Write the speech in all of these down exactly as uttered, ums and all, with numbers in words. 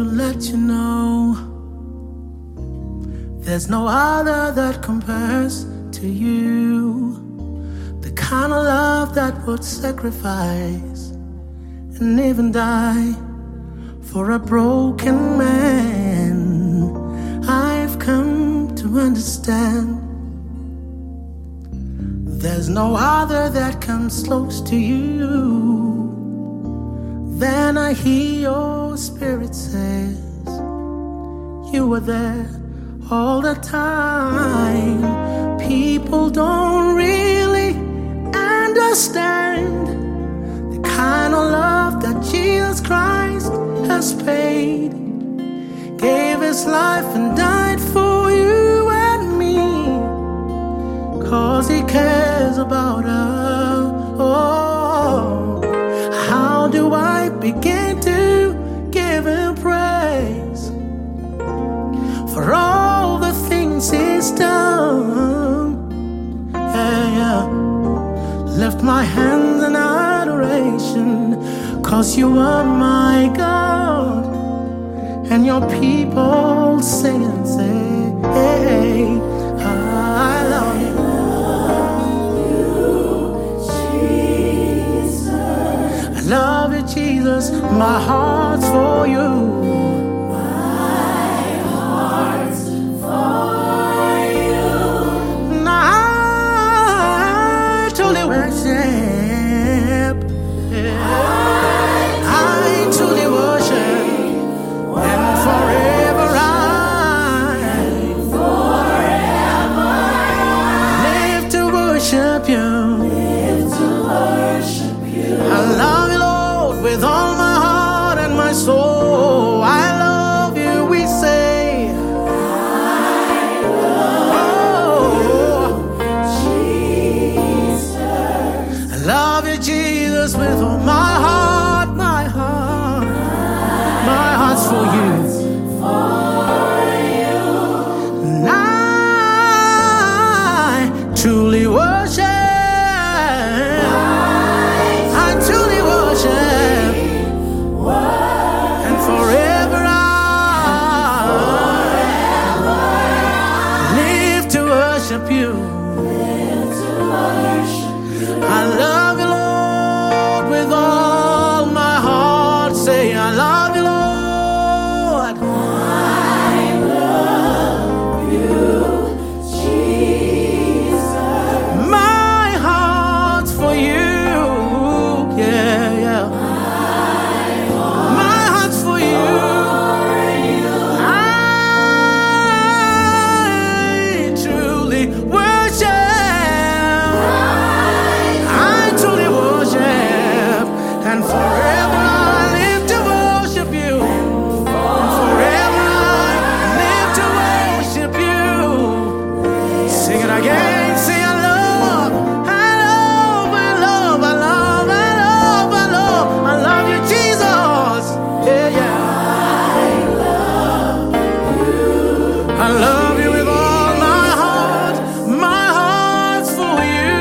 let you know there's no other that compares to you. The kind of love that would sacrifice and even die for a broken man. I've come to understand there's no other that comes close to you. Then I hear your spirit says you were there all the time. People don't really understand the kind of love that Jesus Christ has paid. Gave his life and died for you and me, 'cause he cares about us. Oh, how do I begin to give him praise for all the things he's done? Yeah, yeah. Lift my hands in adoration, 'cause you are my God. And your people sing and say, hey, I love you. I love you, Jesus. My heart's for you. My heart's for you. Now I truly worship. Yeah. I truly worship. And forever I, And forever I live to worship you. live to worship you. I love you, Lord, with all my heart and my soul. I love you, we say. Oh, Jesus, I love you, Jesus, with all my heart, my heart. My heart's for you. for you. And I truly worship. I truly worship. And forever I live to worship you. Live to worship you. I love you, Lord, with all my heart. Say, I love you, Lord. I love you, Jesus. My heart's for you. Yeah, yeah. My heart's for you. I truly worship. I truly worship. And forever I live to worship you. And forever I live to worship you. Sing it again. Say I love. I love, I love, I love, I love, I love. I love you, Jesus. Yeah, yeah. I love you with all my heart. My heart's for you.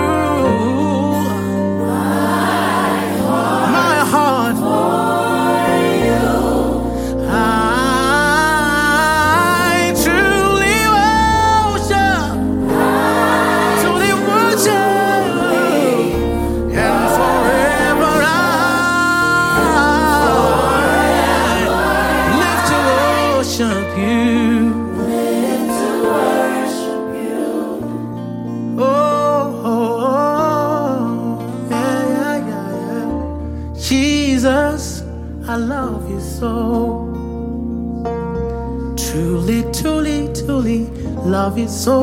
My heart for you. I truly worship. Truly worship. And forever I live to worship you. Live to worship you. Oh, oh, oh, yeah, yeah, yeah, yeah. Jesus, I love you so. Truly, truly, truly love you so.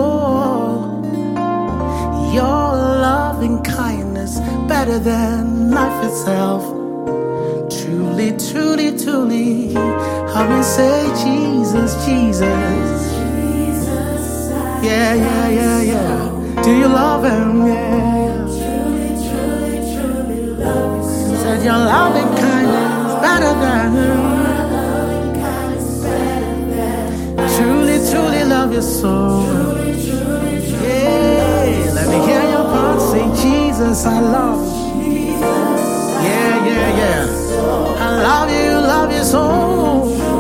Your loving kindness better than life itself. Truly, truly, truly, help me say Jesus, Jesus. Jesus, I Yeah, yeah, yeah, yeah. Do you love him? Yeah. truly, truly, truly love you so. Said your loving kindness better than Loving kindness better than truly, truly love you so. truly, truly, truly. Yeah, let me hear your heart say Jesus, I love you. Jesus, Yeah, yeah, yeah. so I love you, love you so.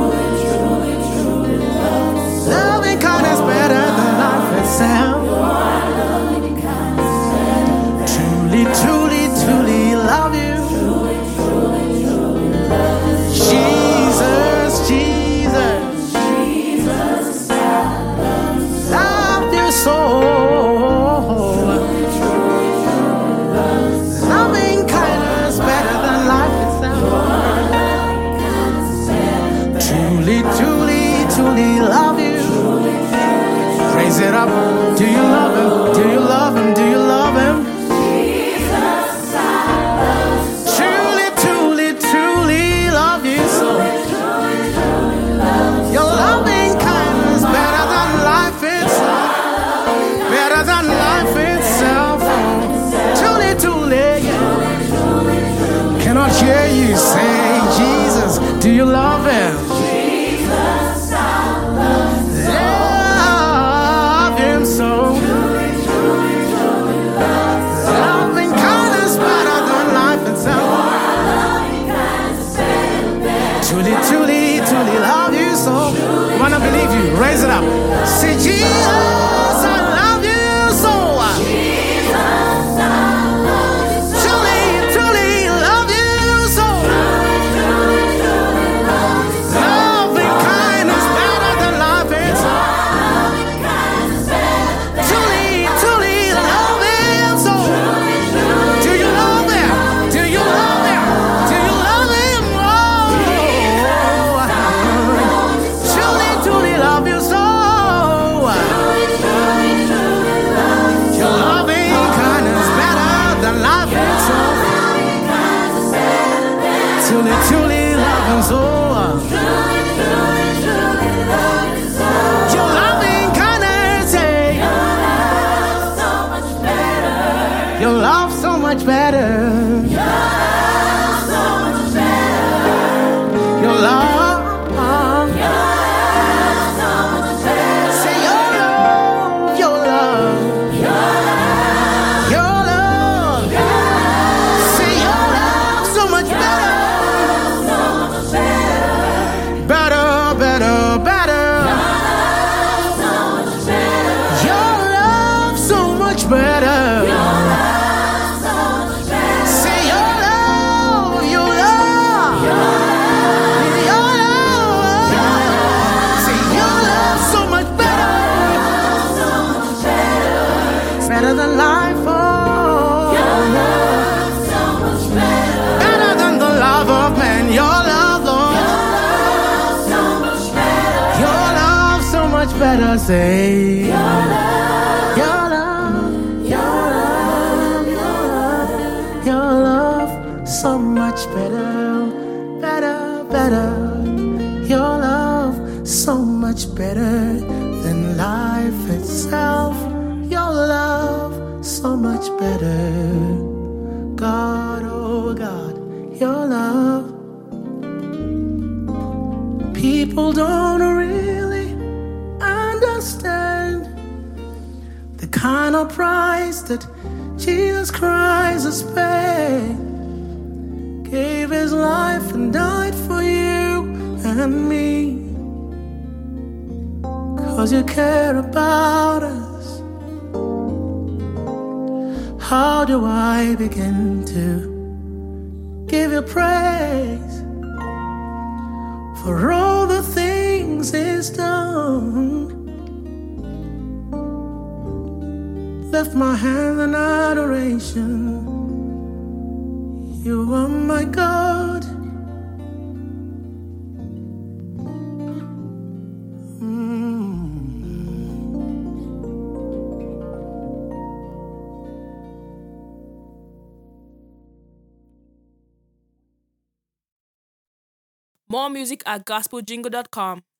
hear you say, Jesus, do you love him? Jesus, I love you so. Love him so. Truly, truly, truly love you so. Loving kindness better than life itself. Loving kindness better than Truly, truly, truly love you so. Wanna believe you? Raise it up. Say, Jesus, I love you so. Jesus, I love you so. Truly, truly love you so. Truly, truly, truly love you so. Loving kindness better than life itself. Loving kindness better than Truly, truly love him so. Truly, truly, Do you love him? Do you love him? Do you love him? Oh, truly, truly love you so. truly, truly, truly love you so. Your loving kindness better than life itself. Loving kindness better than Truly, truly love him so. Truly, truly, truly love you so. Your loving kindness, hey. So much better. Your love so much better. So much better. Your love. So much better. Say your love, your love, your love. Say your love so much better. So much better. Better, better, better. So much better. Your love so much better. So much better. Say your love, your love, your love. Say your love so much better. So much better. Better than life, oh. So much better. Better than the love of man. Your love, Lord. So much better. Your love so much better. Say your love, your love, your love, your love so much better, better, better. Your love so much better than life itself. Your love so much better. God, oh God, your love. People don't really understand the kind of price that Jesus Christ has paid. Gave his life and died for you and me. Cause you care about us. How do I begin to give you praise for all the things he's done? Lift my hands in adoration. You are my God. More music at gospel jingle dot com.